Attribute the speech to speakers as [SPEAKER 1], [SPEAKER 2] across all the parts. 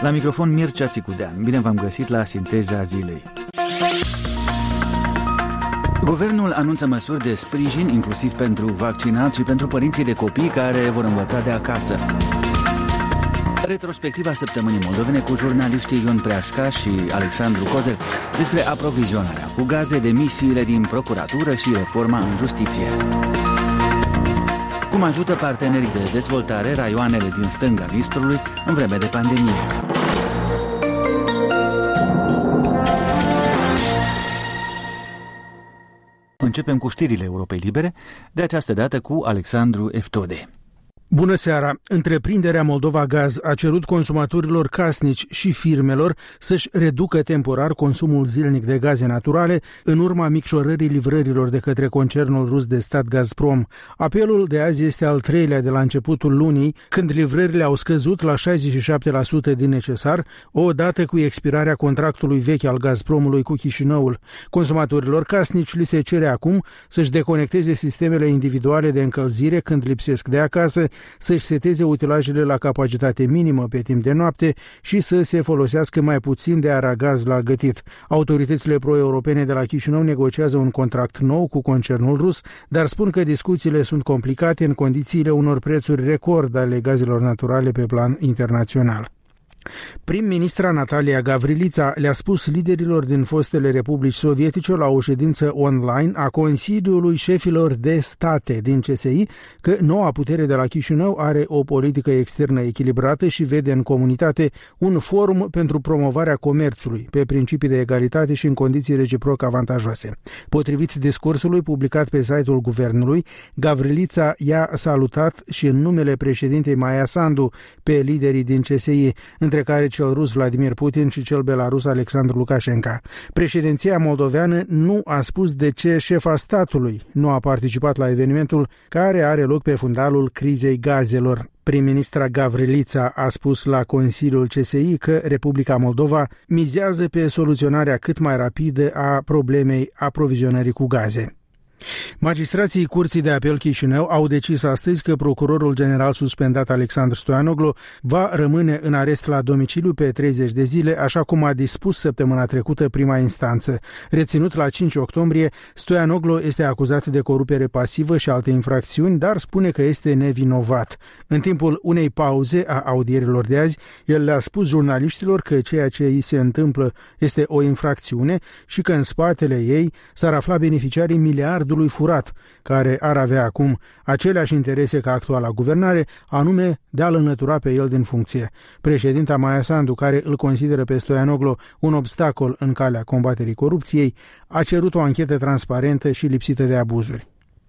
[SPEAKER 1] La microfon Mircea Țicudean. Bine v-am găsit la Sinteza Zilei. Guvernul anunță măsuri de sprijin, inclusiv pentru vaccinați și pentru părinții de copii care vor învăța de acasă. Retrospectiva săptămânii moldovene cu jurnaliștii Ion Preașca și Alexandru Cozel despre aprovizionarea cu gaze, demisiile din procuratură și reforma în justiție. Cum ajută partenerii de dezvoltare raioanele din stânga Nistrului în vreme de pandemie? Începem cu știrile Europei Libere, de această dată cu Alexandru Eftode.
[SPEAKER 2] Bună seara! Întreprinderea Moldova Gaz a cerut consumatorilor casnici și firmelor să-și reducă temporar consumul zilnic de gaze naturale în urma micșorării livrărilor de către concernul rus de stat Gazprom. Apelul de azi este al treilea de la începutul lunii, când livrările au scăzut la 67% din necesar, odată cu expirarea contractului vechi al Gazpromului cu Chișinăul. Consumatorilor casnici li se cere acum să-și deconecteze sistemele individuale de încălzire când lipsesc de acasă, să-și seteze utilajele la capacitate minimă pe timp de noapte și să se folosească mai puțin de aragaz la gătit. Autoritățile pro-europene de la Chișinău negociază un contract nou cu concernul rus, dar spun că discuțiile sunt complicate în condițiile unor prețuri record ale gazelor naturale pe plan internațional. Prim-ministra Natalia Gavrilița le-a spus liderilor din fostele republici sovietice la o ședință online a Consiliului Șefilor de State din CSI că noua putere de la Chișinău are o politică externă echilibrată și vede în comunitate un forum pentru promovarea comerțului pe principii de egalitate și în condiții reciproc avantajoase. Potrivit discursului publicat pe site-ul guvernului, Gavrilița i-a salutat și în numele președintei Maia Sandu pe liderii din CSI, între care cel rus Vladimir Putin și cel belarus Alexandru Lukashenko. Președinția moldoveană nu a spus de ce șefa statului nu a participat la evenimentul care are loc pe fundalul crizei gazelor. Prim-ministra Gavrilița a spus la Consiliul CSI că Republica Moldova mizează pe soluționarea cât mai rapidă a problemei aprovizionării cu gaze. Magistrații Curții de Apel Chișinău au decis astăzi că procurorul general suspendat Alexandru Stoianoglu va rămâne în arest la domiciliu pe 30 de zile, așa cum a dispus săptămâna trecută prima instanță. Reținut la 5 octombrie, Stoianoglu este acuzat de corupere pasivă și alte infracțiuni, dar spune că este nevinovat. În timpul unei pauze a audierilor de azi, el le-a spus jurnaliștilor că ceea ce îi se întâmplă este o infracțiune și că în spatele ei s-ar afla beneficiarii miliardului furat, care ar avea acum aceleași interese ca actuala guvernare, anume de a-l înlătura pe el din funcție. Președinta Maia Sandu, care îl consideră pe Stoianoglu un obstacol în calea combaterii corupției, a cerut o anchetă transparentă și lipsită de abuzuri.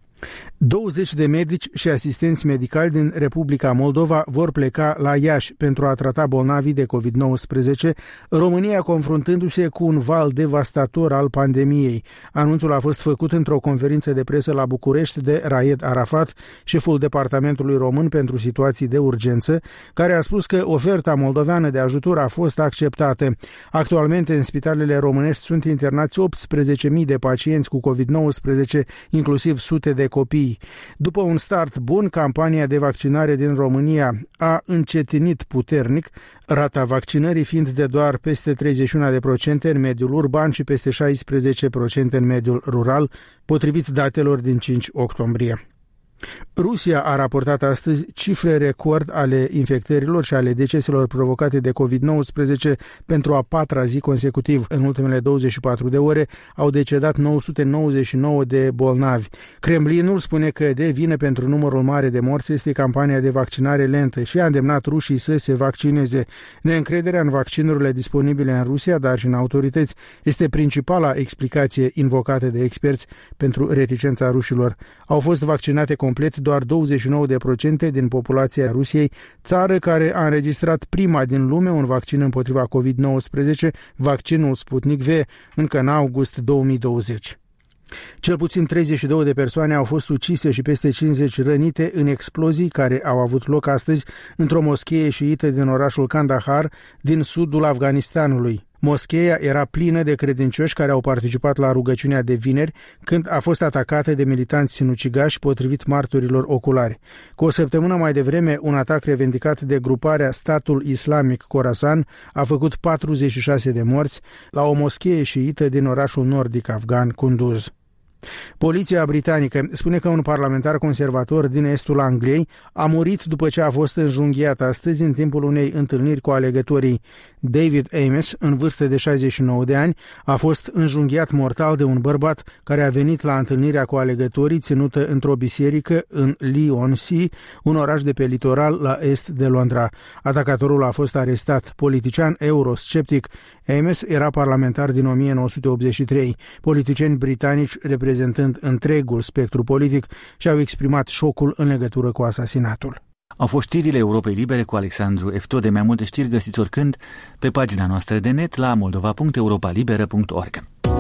[SPEAKER 2] 20 de medici și asistenți medicali din Republica Moldova vor pleca la Iași pentru a trata bolnavii de COVID-19, România confruntându-se cu un val devastator al pandemiei. Anunțul a fost făcut într-o conferință de presă la București de Raed Arafat, șeful Departamentului Român pentru Situații de Urgență, care a spus că oferta moldoveană de ajutor a fost acceptată. Actualmente în spitalele românești sunt internați 18.000 de pacienți cu COVID-19, inclusiv sute de copii. După un start bun, campania de vaccinare din România a încetinit puternic, rata vaccinării fiind de doar peste 31% în mediul urban și peste 16% în mediul rural, potrivit datelor din 5 octombrie. Rusia a raportat astăzi cifre record ale infectărilor și ale deceselor provocate de COVID-19 pentru a patra zi consecutiv. În ultimele 24 de ore au decedat 999 de bolnavi. Kremlinul spune că de vină pentru numărul mare de morți este campania de vaccinare lentă și a îndemnat rușii să se vaccineze. Neîncrederea în vaccinurile disponibile în Rusia, dar și în autorități, este principala explicație invocată de experți pentru reticența rușilor. Au fost vaccinate complet doar 29% din populația Rusiei, țară care a înregistrat prima din lume un vaccin împotriva COVID-19, vaccinul Sputnik V, încă în august 2020. Cel puțin 32 de persoane au fost ucise și peste 50 rănite în explozii care au avut loc astăzi într-o moschee șiită din orașul Kandahar, din sudul Afganistanului. Moscheea era plină de credincioși care au participat la rugăciunea de vineri, când a fost atacată de militanți sinucigași, potrivit marturilor oculari. Cu o săptămână mai devreme, un atac revendicat de gruparea Statul Islamic Khorasan a făcut 46 de morți la o moschee șiită din orașul nordic afgan Kunduz. Poliția britanică spune că un parlamentar conservator din estul Angliei a murit după ce a fost înjunghiat astăzi în timpul unei întâlniri cu alegătorii. David Ames, în vârstă de 69 de ani, a fost înjunghiat mortal de un bărbat care a venit la întâlnirea cu alegătorii ținută într-o biserică în Leigh-on-Sea, un oraș de pe litoral la est de Londra. Atacatorul a fost arestat. Politician eurosceptic, Ames era parlamentar din 1983. Politicieni britanici reprezentând întregul spectru politic și-au exprimat șocul în legătură cu asasinatul.
[SPEAKER 1] Au fost știrile Europei Libere cu Alexandru Eftode. Mai multe știri găsiți oricând pe pagina noastră de net la moldova.europalibera.org.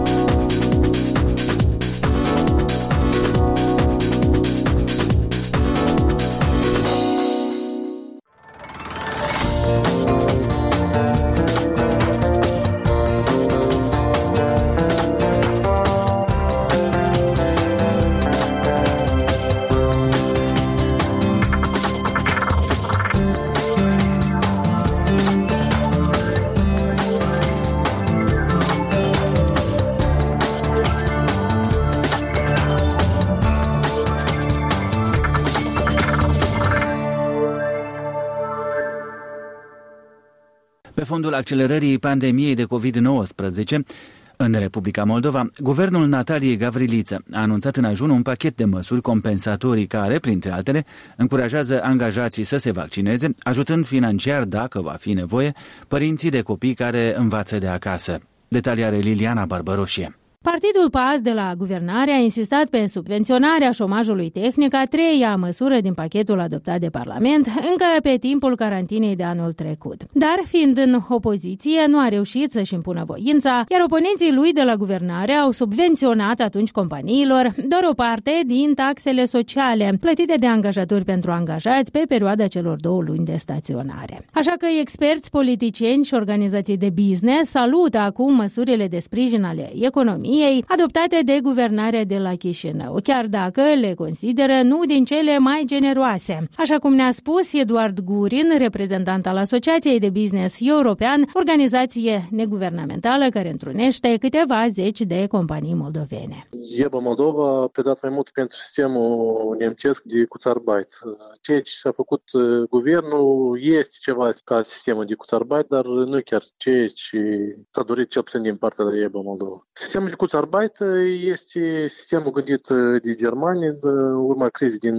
[SPEAKER 1] Pe fondul accelerării pandemiei de COVID-19, în Republica Moldova, guvernul Nataliei Gavriliță a anunțat în ajun un pachet de măsuri compensatorii care, printre altele, încurajează angajații să se vaccineze, ajutând financiar, dacă va fi nevoie, părinții de copii care învață de acasă. Detalii are Liliana Barbăroșie.
[SPEAKER 3] Partidul PAS de la guvernare a insistat pe subvenționarea șomajului tehnic, a treia măsură din pachetul adoptat de Parlament, încă pe timpul carantinei de anul trecut. Dar, fiind în opoziție, nu a reușit să-și impună voința, iar oponenții lui de la guvernare au subvenționat atunci companiilor doar o parte din taxele sociale plătite de angajatori pentru angajați pe perioada celor 2 luni de staționare. Așa că experți, politicieni și organizații de business salută acum măsurile de sprijin ale economiei adoptate de guvernarea de la Chișinău, chiar dacă le consideră nu din cele mai generoase. Așa cum ne-a spus Eduard Gurin, reprezentant al Asociației de Business European, organizație neguvernamentală care întrunește câteva zeci de companii moldovene.
[SPEAKER 4] EBA Moldova a predat mai mult pentru sistemul nemțesc de Kurzarbeit. Ceea ce s-a făcut guvernul este ceva ca sistemul de Kurzarbeit, dar nu chiar ceea ce s-a dorit cel puțin din partea de EBA Moldova. Sistemul de Kurzarbeit este sistemul gândit de Germania în urma crizei din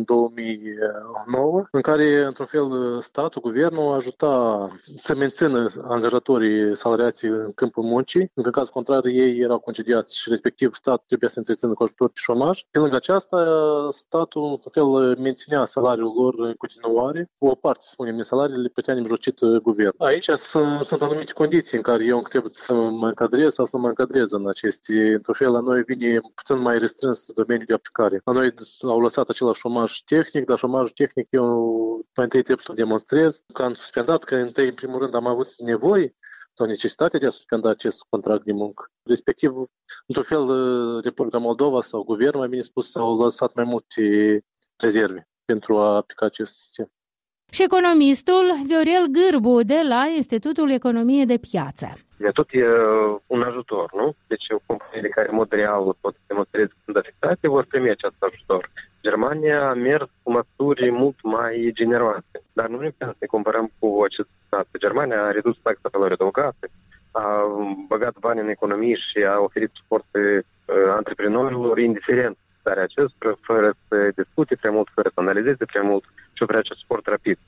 [SPEAKER 4] 2009, în care, într-un fel, statul, guvernul ajuta să mențină angajatorii salariații în câmpul muncii. În caz contrar, ei erau concediați și respectiv statul trebuia să întrețină cu ajutor de șomaj. Pe lângă aceasta, statul, într-un fel, menținea salariul lor în continuare. O parte, să spunem, din salariile le plătea nemijlocit guvern. Aici sunt anumite condiții în care eu trebuie să mă încadrez sau să mă încadrez în aceste. Într-un fel, la noi vine puțin mai restrâns domeniul de aplicare. La noi au lăsat același șomaj tehnic, dar șomajul tehnic eu mai întâi trebuie să-l demonstrez. Că am suspendat, că întâi, în primul rând, am avut nevoie sau necesitatea de a suspenda acest contract de muncă. Respectiv, într-un fel, Republica Moldova sau guvernul, mai bine spus, au lăsat mai multe rezerve pentru a aplica acest sistem.
[SPEAKER 3] Și economistul Viorel Gârbu de la Institutul Economiei de Piață.
[SPEAKER 5] Tot e un ajutor, nu? Deci companiile care în mod real pot să demonstreze că sunt afectate vor primi acest ajutor. Germania a mers cu măsuri mult mai generoase, dar nu ne putem să ne comparăm cu acest stat. Germania a redus taxa pe valori adăugate, a băgat bani în economie și a oferit suport antreprenorilor indiferent dar acestora, fără să discute prea mult, fără să analizeze prea mult și oferă acest suport rapid.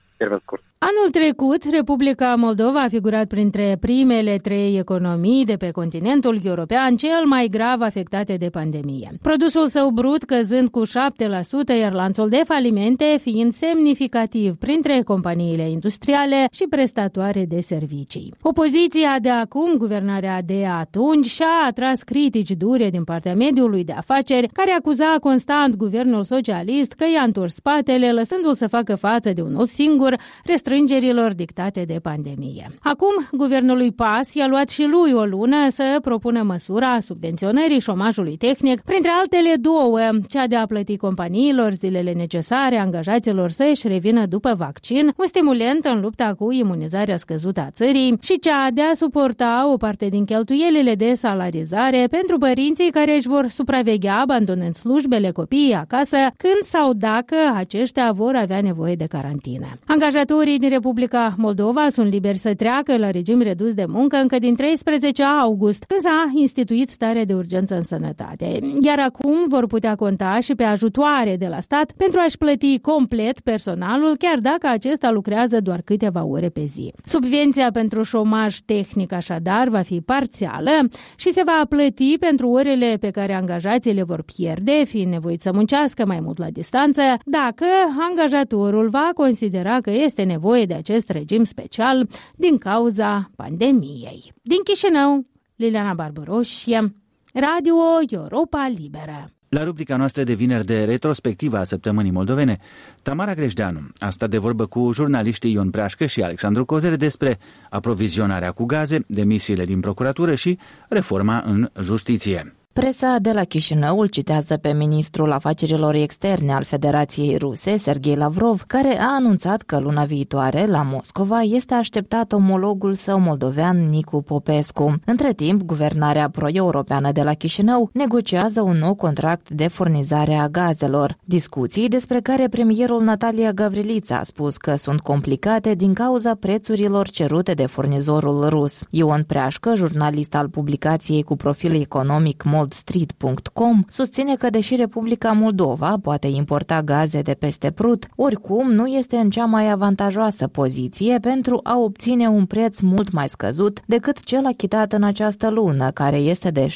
[SPEAKER 3] Anul trecut, Republica Moldova a figurat printre primele 3 economii de pe continentul european cel mai grav afectate de pandemie. Produsul său brut căzând cu 7%, iar lanțul de falimente fiind semnificativ printre companiile industriale și prestatoare de servicii. Opoziția de acum, guvernarea de atunci, și-a atras critici dure din partea mediului de afaceri, care acuza constant guvernul socialist că i-a întors spatele, lăsându-l să facă față de unul singur tuturor restrângerilor dictate de pandemie. Acum, guvernului PAS i-a luat și lui o lună să propună măsura subvenționării șomajului tehnic, printre altele două, cea de a plăti companiilor zilele necesare angajaților să își revină după vaccin, un stimulent în lupta cu imunizarea scăzută a țării, și cea de a suporta o parte din cheltuielile de salarizare pentru părinții care își vor supraveghea abandonând slujbele copiii acasă când sau dacă aceștia vor avea nevoie de carantină. Angajatorii din Republica Moldova sunt liberi să treacă la regim redus de muncă încă din 13 august, când s-a instituit starea de urgență în sănătate. Iar acum vor putea conta și pe ajutoare de la stat pentru a-și plăti complet personalul, chiar dacă acesta lucrează doar câteva ore pe zi. Subvenția pentru șomaj tehnic, așadar, va fi parțială și se va plăti pentru orele pe care angajații le vor pierde, fiind nevoiți să muncească mai mult la distanță, dacă angajatorul va considera că este nevoie de acest regim special din cauza pandemiei. Din Chișinău, Liliana Barbaroș, Radio Europa Liberă.
[SPEAKER 1] La rubrica noastră de vineri de retrospectivă a săptămânii moldovene, Tamara Greșdeanu a stat de vorbă cu jurnaliștii Ion Preașcă și Alexandru Cozer despre aprovizionarea cu gaze, demisiile din procuratură și reforma în justiție.
[SPEAKER 6] Presa de la Chișinău îl citează pe ministrul afacerilor externe al Federației Ruse, Serghei Lavrov, care a anunțat că luna viitoare, la Moscova, este așteptat omologul său moldovean Nicu Popescu. Între timp, guvernarea pro-europeană de la Chișinău negociază un nou contract de furnizare a gazelor. Discuții despre care premierul Natalia Gavrilița a spus că sunt complicate din cauza prețurilor cerute de furnizorul rus. Ion Preașcă, jurnalist al publicației cu profil economic moldstreet.com, susține că deși Republica Moldova poate importa gaze de peste Prut, oricum nu este în cea mai avantajoasă poziție pentru a obține un preț mult mai scăzut decât cel achitat în această lună, care este de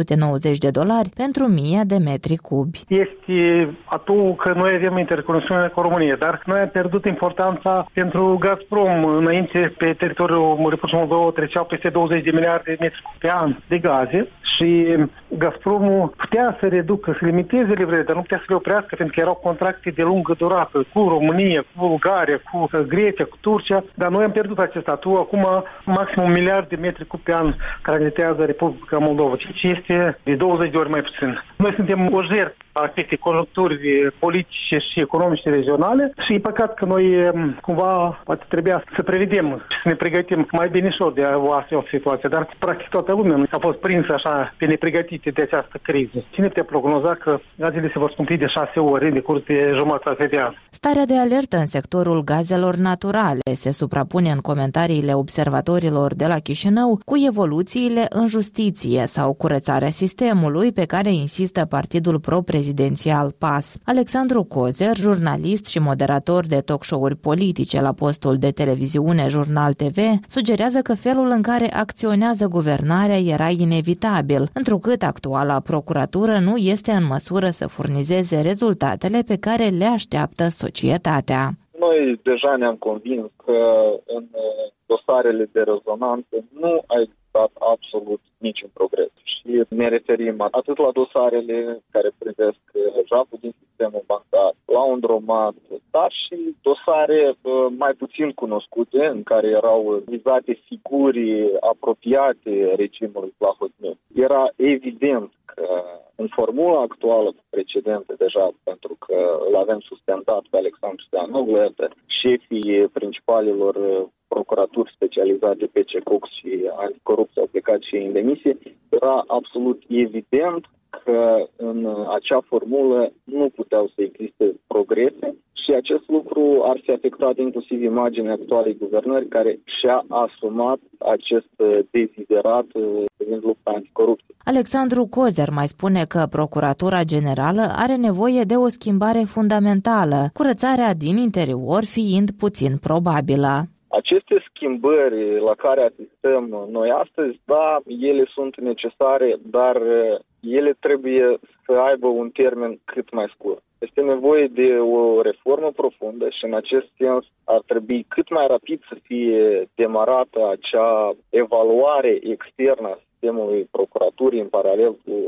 [SPEAKER 6] $790 pentru 1000 de metri cubi.
[SPEAKER 7] Este atul că noi avem interconexiune cu România, dar noi am pierdut importanța pentru Gazprom. Înainte, pe teritoriul Republicii Moldova treceau peste 20 de miliarde de metri pe an de gaze și Gazpromul putea să reducă, să limiteze livrările, dar nu putea să le oprească, pentru că erau contracte de lungă durată cu România, cu Bulgaria, cu Grecia, cu Turcia, dar noi am pierdut acest atu. Acum maxim 1 miliard de metri cub pe an tranzitează Republica Moldova, ceea ce este de 20 de ori mai puțin. Noi suntem o jertfă a acestei conjuncturi politice și economice regionale și e păcat că noi cumva poate trebuia să prevedem și să ne pregătim mai binișor de o astfel situație, dar practic toată lumea a fost prinsă așa pe nepregătite de această criză. Cine te prognoza că gazele se vor scumpi de 6 ori în decurs de jumătate de an?
[SPEAKER 6] Starea de alertă în sectorul gazelor naturale se suprapune în comentariile observatorilor de la Chișinău cu evoluțiile în justiție sau curățarea sistemului pe care insistă partidul pro-prezidențial PAS. Alexandru Cozer, jurnalist și moderator de talk show-uri politice la postul de televiziune Jurnal TV, sugerează că felul în care acționează guvernarea era inevitabil, întrucât actuala procuratură nu este în măsură să furnizeze rezultatele pe care le așteaptă societatea.
[SPEAKER 8] Noi deja ne-am convins că în dosarele de rezonanță nu a existat absolut niciun progres. Și ne referim atât la dosarele care privesc jaful din sistemul bancar, la Undromat, dar și dosare mai puțin cunoscute, în care erau vizate figuri apropiate regimului Plahotniuc. Era evident că în formula actuală precedentă deja, pentru că îl avem sustentat pe Alexandru Steanoglu, șefii principalilor procuraturi specializate pe CECOX și anticorupție au plecat și în demisie, era absolut evident că în acea formulă nu puteau să existe progrese și acest lucru ar fi afectat inclusiv imaginea actualei guvernări care și-a asumat acest deziderat privind lupta anticorupție.
[SPEAKER 6] Alexandru Cozer mai spune că Procuratura Generală are nevoie de o schimbare fundamentală, curățarea din interior fiind puțin probabilă.
[SPEAKER 8] Aceste schimbări la care asistăm noi astăzi, da, ele sunt necesare, dar ele trebuie să aibă un termen cât mai scurt. Este nevoie de o reformă profundă și în acest sens ar trebui cât mai rapid să fie demarată acea evaluare externă a sistemului procuraturii în paralel cu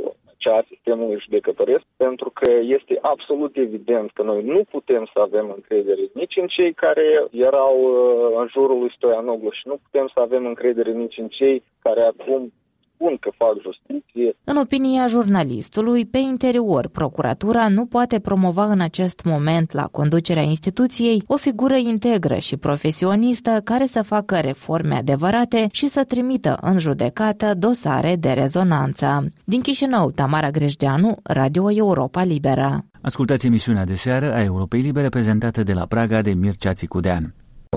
[SPEAKER 8] cea a sistemului judecătoresc, pentru că este absolut evident că noi nu putem să avem încredere nici în cei care erau în jurul lui Stoianoglu și nu putem să avem încredere nici în cei care acum spun că fac justiție.
[SPEAKER 6] În opinia jurnalistului, pe interior, procuratura nu poate promova în acest moment la conducerea instituției o figură integră și profesionistă care să facă reforme adevărate și să trimită în judecată dosare de rezonanță. Din Chișinău, Tamara Grejdeanu, Radio Europa Liberă.
[SPEAKER 1] Ascultați emisiunea de seară a Europei Libere prezentată de la Praga de Mircea Țicudean.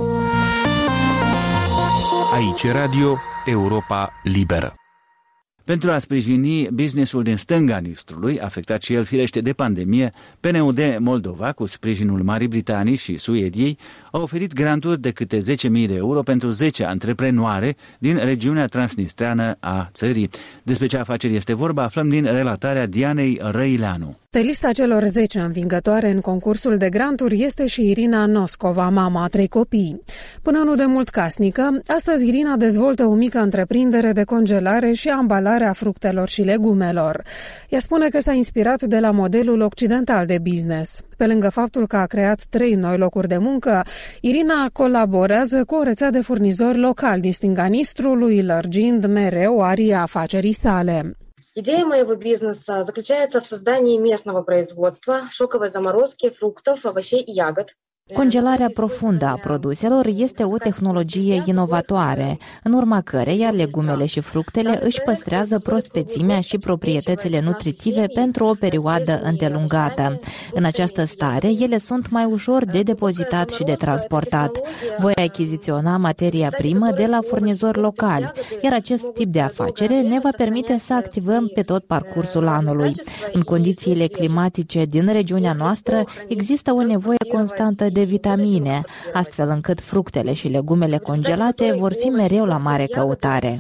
[SPEAKER 9] Aici Radio Europa Liberă.
[SPEAKER 1] Pentru a sprijini businessul din stânga Nistrului, afectat și el firește de pandemie, PNUD Moldova, cu sprijinul Marii Britanii și Suediei, a oferit granturi de câte 10.000 de euro pentru 10 antreprenoare din regiunea transnistreană a țării. Despre ce afaceri este vorba, aflăm din relatarea Dianei Răileanu.
[SPEAKER 10] Pe lista celor 10 învingătoare în concursul de granturi este și Irina Noscova, mama a 3 copii. Până nu de mult casnică, astăzi Irina dezvoltă o mică întreprindere de congelare și ambalare a fructelor și legumelor. Ea spune că s-a inspirat de la modelul occidental de business. Pe lângă faptul că a creat 3 noi locuri de muncă, Irina colaborează cu o rețea de furnizori locali din stânga Nistrului, lărgind mereu aria afacerii sale.
[SPEAKER 11] Идея моего бизнеса заключается в создании местного производства шоковой заморозки фруктов, овощей и ягод.
[SPEAKER 6] Congelarea profundă a produselor este o tehnologie inovatoare, în urma căreia legumele și fructele își păstrează prospețimea și proprietățile nutritive pentru o perioadă îndelungată. În această stare, ele sunt mai ușor de depozitat și de transportat. Voi achiziționa materia primă de la furnizori locali, iar acest tip de afacere ne va permite să activăm pe tot parcursul anului. În condițiile climatice din regiunea noastră există o nevoie constantă de vitamine, astfel încât fructele și legumele congelate vor fi mereu la mare căutare.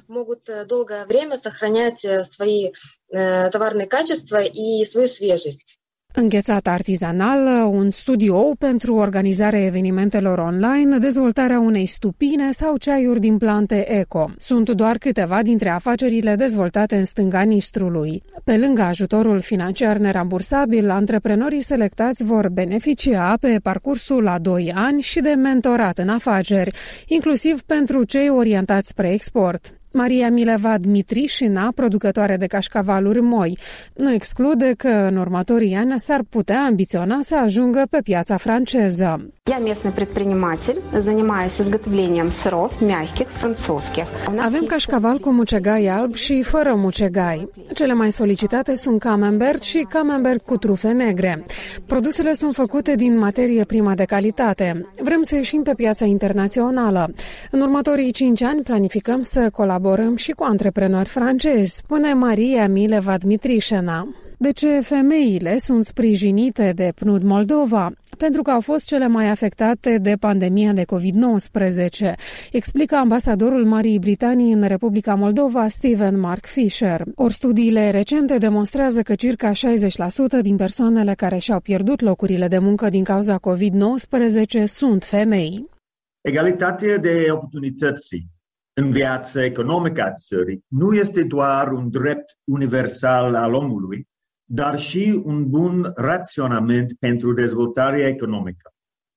[SPEAKER 10] Înghețată artizanală, un studio pentru organizarea evenimentelor online, dezvoltarea unei stupine sau ceaiuri din plante eco. Sunt doar câteva dintre afacerile dezvoltate în stânga Nistrului. Pe lângă ajutorul financiar nerambursabil, antreprenorii selectați vor beneficia pe parcursul a 2 ani și de mentorat în afaceri, inclusiv pentru cei orientați spre export. Maria Mileva Dmitrișina, producătoare de cașcavaluri moi, nu exclude că în următorii ani s-ar putea ambiționa să ajungă pe piața franceză. Avem cașcaval cu mucegai alb și fără mucegai. Cele mai solicitate sunt camembert și camembert cu trufe negre. Produsele sunt făcute din materie primă de calitate. Vrem să ieșim pe piața internațională. În următorii 5 ani planificăm să colaborăm și cu antreprenori francezi, spune Maria Mileva Dmitrișena. De ce femeile sunt sprijinite de PNUD Moldova? Pentru că au fost cele mai afectate de pandemia de COVID-19, explică ambasadorul Marii Britanii în Republica Moldova, Stephen Mark Fisher. Ori studiile recente demonstrează că circa 60% din persoanele care și-au pierdut locurile de muncă din cauza COVID-19 sunt femei.
[SPEAKER 12] Egalitatea de oportunități în viața economică a țării nu este doar un drept universal al omului, dar și un bun raționament pentru dezvoltarea economică.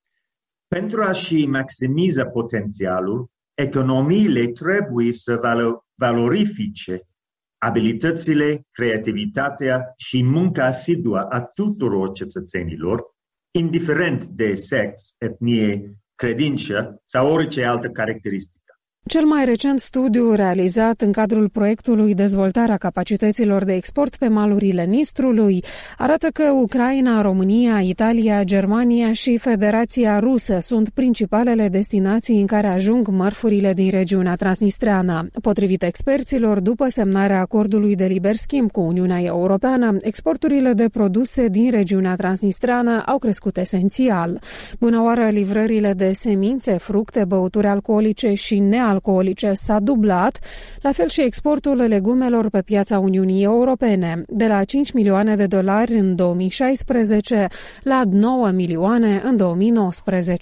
[SPEAKER 12] Pentru a-și maximiza potențialul, economiile trebuie să valorifice abilitățile, creativitatea și munca asiduă a tuturor cetățenilor, indiferent de sex, etnie, credință sau orice altă caracteristică.
[SPEAKER 10] Cel mai recent studiu realizat în cadrul proiectului Dezvoltarea capacităților de export pe malurile Nistrului arată că Ucraina, România, Italia, Germania și Federația Rusă sunt principalele destinații în care ajung mărfurile din regiunea transnistreană. Potrivit experților, după semnarea acordului de liber schimb cu Uniunea Europeană, exporturile de produse din regiunea transnistreană au crescut esențial. Până oară, livrările de semințe, fructe, băuturi alcoolice și nealcoolice s-a dublat, la fel și exportul legumelor pe piața Uniunii Europene, de la 5 milioane de dolari în 2016 la 9 milioane în 2019.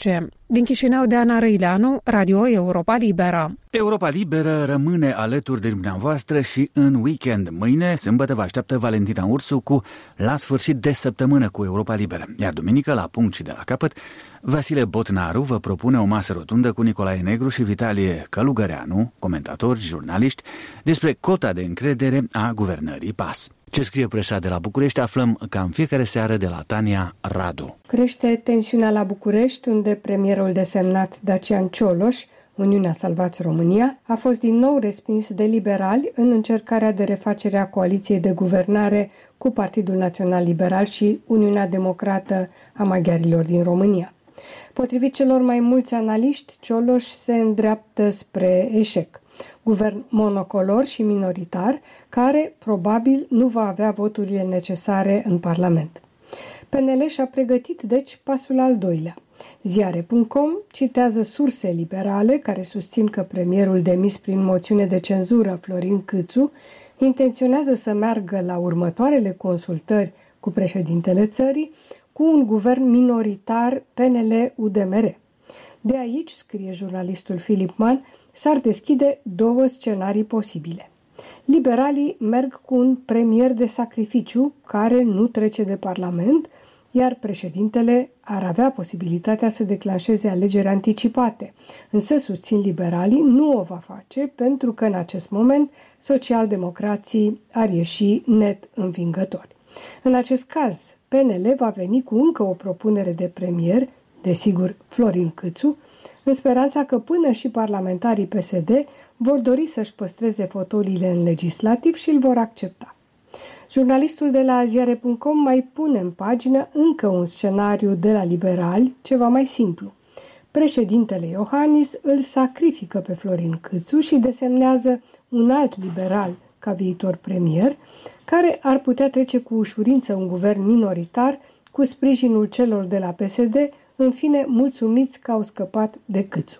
[SPEAKER 10] Din Chișinău, Deana Răileanu, Radio Europa Liberă.
[SPEAKER 1] Europa Liberă rămâne alături de dumneavoastră și în weekend. Mâine, sâmbătă, vă așteaptă Valentina Ursu cu La sfârșit de săptămână cu Europa Liberă. Iar duminică, la punct și de la capăt, Vasile Botnaru vă propune o masă rotundă cu Nicolae Negru și Vitalie Călugăreanu, comentatori, jurnaliști, despre cota de încredere a guvernării PAS. Ce scrie presa de la București aflăm ca în fiecare seară de la Tania Radu.
[SPEAKER 13] Crește tensiunea la București, unde premierul desemnat Dacian Cioloș, Uniunea Salvați România, a fost din nou respins de liberali în încercarea de refacere a coaliției de guvernare cu Partidul Național Liberal și Uniunea Democrată a Maghiarilor din România. Potrivit celor mai mulți analiști, Cioloș se îndreaptă spre eșec. Guvern monocolor și minoritar, care probabil nu va avea voturile necesare în Parlament. PNL și-a pregătit, deci, pasul al doilea. Ziare.com citează surse liberale care susțin că premierul demis prin moțiune de cenzură, Florin Câțu, intenționează să meargă la următoarele consultări cu președintele țării cu un guvern minoritar PNL-UDMR. De aici, scrie jurnalistul Filip Mann, s-ar deschide două scenarii posibile. Liberalii merg cu un premier de sacrificiu care nu trece de Parlament, iar președintele ar avea posibilitatea să declanșeze alegeri anticipate. Însă, susțin liberalii, nu o va face pentru că în acest moment socialdemocrații ar ieși net învingători. În acest caz, PNL va veni cu încă o propunere de premier, desigur Florin Câțu, în speranța că până și parlamentarii PSD vor dori să-și păstreze fotoliile în legislativ și îl vor accepta. Jurnalistul de la Ziare.com mai pune în pagină încă un scenariu de la liberali, ceva mai simplu. Președintele Iohannis îl sacrifică pe Florin Câțu și desemnează un alt liberal ca viitor premier, care ar putea trece cu ușurință un guvern minoritar cu sprijinul celor de la PSD, în fine mulțumiți că au scăpat de Câțu.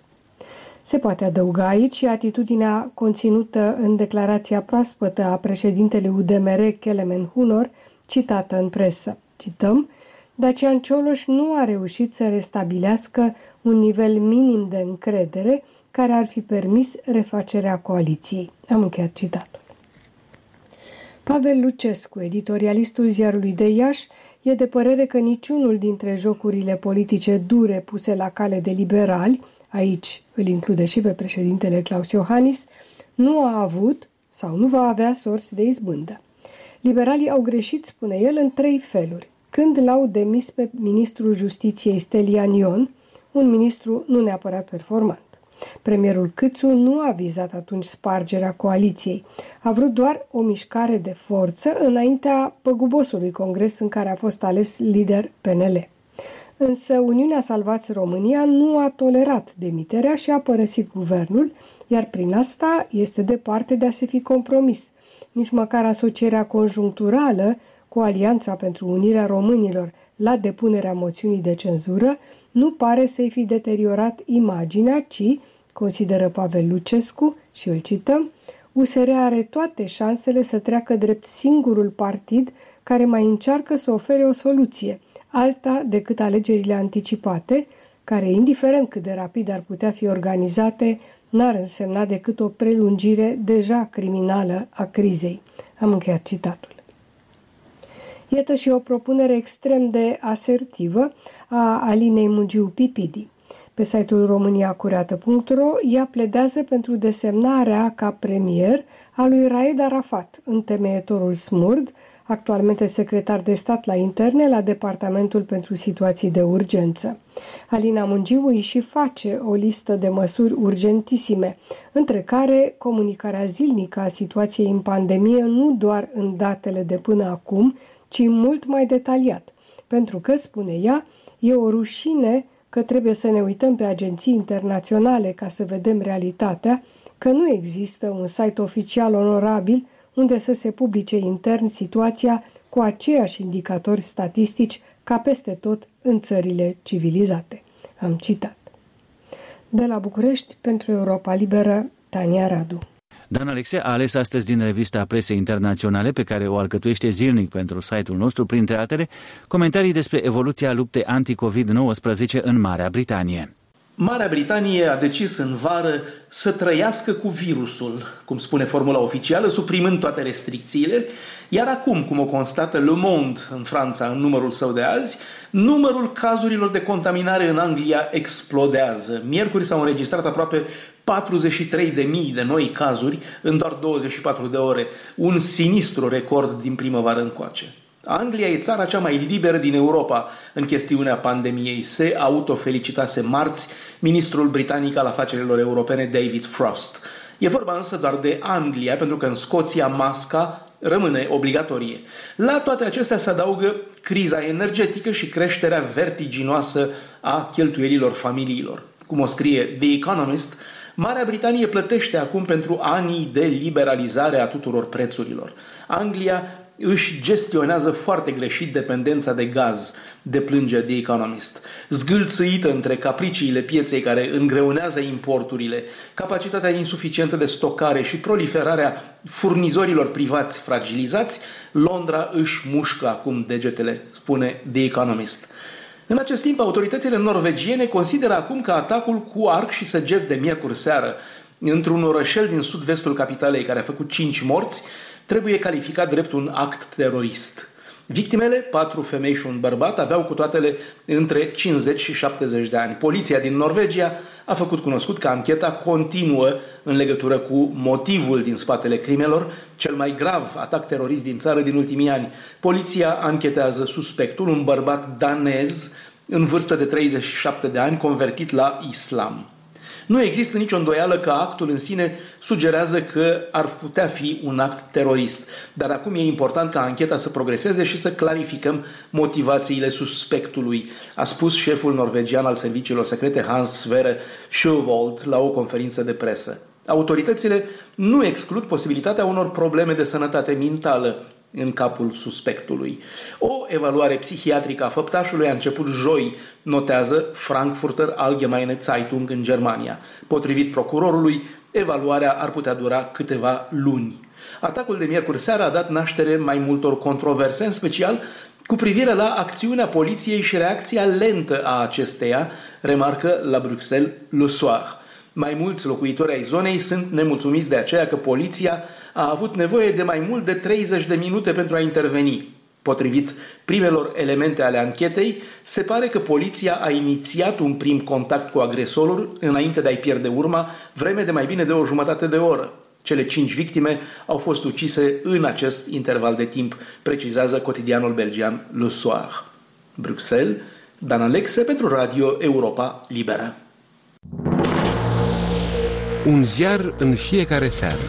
[SPEAKER 13] Se poate adăuga aici și atitudinea conținută în declarația proaspătă a președintelui UDMR, Kelemen Hunor, citată în presă. Cităm, Dacian Cioloș nu a reușit să restabilească un nivel minim de încredere care ar fi permis refacerea coaliției. Am încheiat citatul. Pavel Lucescu, editorialistul Ziarului de Iași, e de părere că niciunul dintre jocurile politice dure puse la cale de liberali, aici îl include și pe președintele Claus Iohannis, nu a avut sau nu va avea sorți de izbândă. Liberalii au greșit, spune el, în 3 feluri. Când l-au demis pe ministrul Justiției Stelian Ion, un ministru nu neapărat performant. Premierul Câțu nu a vizat atunci spargerea coaliției. A vrut doar o mișcare de forță înaintea păgubosului congres în care a fost ales lider PNL. Însă Uniunea Salvați România nu a tolerat demiterea și a părăsit guvernul, iar prin asta este departe de a se fi compromis. Nici măcar asocierea conjuncturală cu Alianța pentru Unirea Românilor la depunerea moțiunii de cenzură nu pare să-i fi deteriorat imaginea, ci, consideră Pavel Lucescu, și îl cităm, USR are toate șansele să treacă drept singurul partid care mai încearcă să ofere o soluție, alta decât alegerile anticipate, care, indiferent cât de rapid ar putea fi organizate, n-ar însemna decât o prelungire deja criminală a crizei. Am încheiat citatul. Iată și o propunere extrem de asertivă a Alinei Mungiu-Pipidi. Pe site-ul romaniacurată.ro ea pledează pentru desemnarea ca premier a lui Raed Arafat, întemeietorul SMURD, actualmente secretar de stat la interne la Departamentul pentru Situații de Urgență. Alina Mungiu îi și face o listă de măsuri urgentisime, între care comunicarea zilnică a situației în pandemie nu doar în datele de până acum, ci mult mai detaliat, pentru că, spune ea, e o rușine că trebuie să ne uităm pe agenții internaționale ca să vedem realitatea, că nu există un site oficial onorabil unde să se publice intern situația cu aceiași indicatori statistici ca peste tot în țările civilizate. Am citat. De la București, pentru Europa Liberă, Tania Radu.
[SPEAKER 1] Dan Alexei a ales astăzi din revista presei internaționale, pe care o alcătuiește zilnic pentru site-ul nostru, printre altele, comentarii despre evoluția luptei anti-COVID-19 în Marea Britanie.
[SPEAKER 14] Marea Britanie a decis în vară să trăiască cu virusul, cum spune formula oficială, suprimând toate restricțiile, iar acum, cum o constată Le Monde în Franța în numărul său de azi, numărul cazurilor de contaminare în Anglia explodează. Miercuri s-au înregistrat aproape 43.000 de noi cazuri în doar 24 de ore, un sinistru record din primăvară încoace. Anglia e țara cea mai liberă din Europa în chestiunea pandemiei, se autofelicitase marți ministrul britanic al afacerilor europene David Frost. E vorba însă doar de Anglia, pentru că în Scoția masca rămâne obligatorie. La toate acestea se adaugă criza energetică și creșterea vertiginoasă a cheltuielilor familiilor. Cum o scrie The Economist, Marea Britanie plătește acum pentru anii de liberalizare a tuturor prețurilor. Anglia își gestionează foarte greșit dependența de gaz, deplânge The Economist. Zgâlțâită între capriciile pieței care îngreunează importurile, capacitatea insuficientă de stocare și proliferarea furnizorilor privați fragilizați, Londra își mușcă acum degetele, spune The Economist. În acest timp, autoritățile norvegiene consideră acum că atacul cu arc și săgeți de miercuri seară într-un orășel din sud-vestul capitalei care a făcut 5 morți, trebuie calificat drept un act terorist. Victimele, 4 femei și un bărbat, aveau cu toatele între 50 și 70 de ani. Poliția din Norvegia a făcut cunoscut că ancheta continuă în legătură cu motivul din spatele crimelor, cel mai grav atac terorist din țară din ultimii ani. Poliția anchetează suspectul, un bărbat danez în vârstă de 37 de ani, convertit la islam. Nu există nicio îndoială că actul în sine sugerează că ar putea fi un act terorist, dar acum e important ca ancheta să progreseze și să clarificăm motivațiile suspectului, a spus șeful norvegian al serviciilor secrete Hans Sverre Sjøvold la o conferință de presă. Autoritățile nu exclud posibilitatea unor probleme de sănătate mentală în capul suspectului. O evaluare psihiatrică a făptașului a început joi, notează Frankfurter Allgemeine Zeitung în Germania. Potrivit procurorului, evaluarea ar putea dura câteva luni. Atacul de miercuri seara a dat naștere mai multor controverse, în special cu privire la acțiunea poliției și reacția lentă a acesteia, remarcă la Bruxelles Le Soir. Mai mulți locuitori ai zonei sunt nemulțumiți de aceea că poliția a avut nevoie de mai mult de 30 de minute pentru a interveni. Potrivit primelor elemente ale anchetei, se pare că poliția a inițiat un prim contact cu agresorul înainte de a-i pierde urma, vreme de mai bine de o jumătate de oră. Cele 5 victime au fost ucise în acest interval de timp, precizează cotidianul belgian Le Soir. Bruxelles, Dan Alexe pentru Radio Europa Liberă.
[SPEAKER 9] Un ziar în fiecare seară.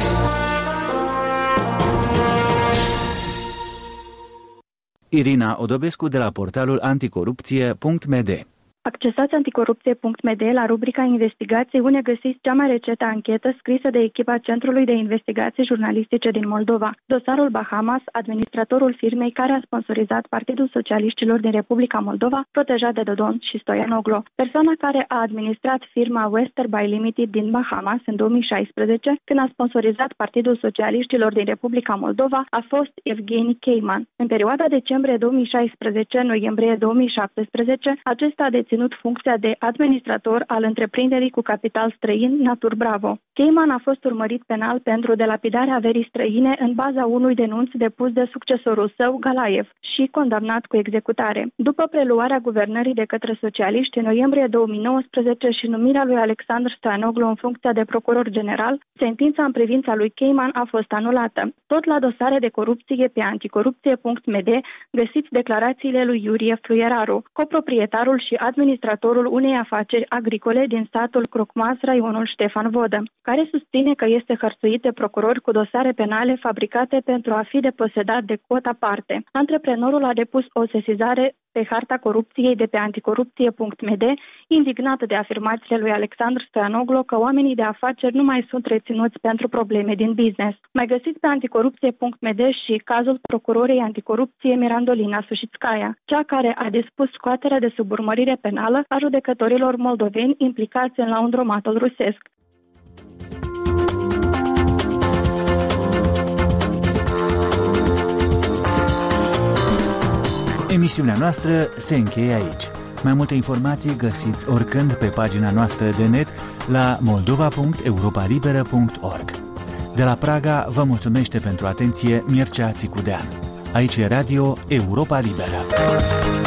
[SPEAKER 1] Irina Odobescu de la portalul anticorupție.md.
[SPEAKER 15] Accesați anticorupție.md la rubrica Investigații, unde găsiți cea mai recentă anchetă scrisă de echipa Centrului de Investigații Jurnalistice din Moldova. Dosarul Bahamas, administratorul firmei care a sponsorizat Partidul Socialiștilor din Republica Moldova, protejat de Dodon și Stoianoglu. Persoana care a administrat firma Westerby Limited din Bahamas în 2016, când a sponsorizat Partidul Socialiștilor din Republica Moldova, a fost Evgeni Keiman. În perioada decembrie 2016-noiembrie 2017, acesta a deținut funcția de administrator al întreprinderii cu capital străin Natur Bravo. Keiman a fost urmărit penal pentru delapidarea averii străine în baza unui denunț depus de succesorul său, Galaev, și condamnat cu executare. După preluarea guvernării de către socialiști în noiembrie 2019 și numirea lui Alexandru Stoianoglu în funcția de procuror general, sentința în privința lui Keiman a fost anulată. Tot la dosare de corupție pe anticorupție.md găsiți declarațiile lui Iurie Fluieraru, coproprietarul și administratorul unei afaceri agricole din satul Crocmaz, raionul Ștefan Vodă, care susține că este hărțuit de procurori cu dosare penale fabricate pentru a fi deposedat de cota parte. Antreprenorul a depus o sesizare pe harta corupției de pe anticorupție.md, indignat de afirmațiile lui Alexandru Stoianoglu că oamenii de afaceri nu mai sunt reținuți pentru probleme din business. Mai găsiți pe anticorupție.md și cazul procurorei anticorupție Mirandolina Sușițcaia, cea care a dispus scoaterea de sub urmărire penală a judecătorilor moldoveni implicați în laundromatul rusesc.
[SPEAKER 1] Emisiunea noastră se încheie aici. Mai multe informații găsiți oricând pe pagina noastră de net la moldova.europalibera.org. De la Praga vă mulțumește pentru atenție Mircea Țicudean. Aici e Radio Europa Liberă.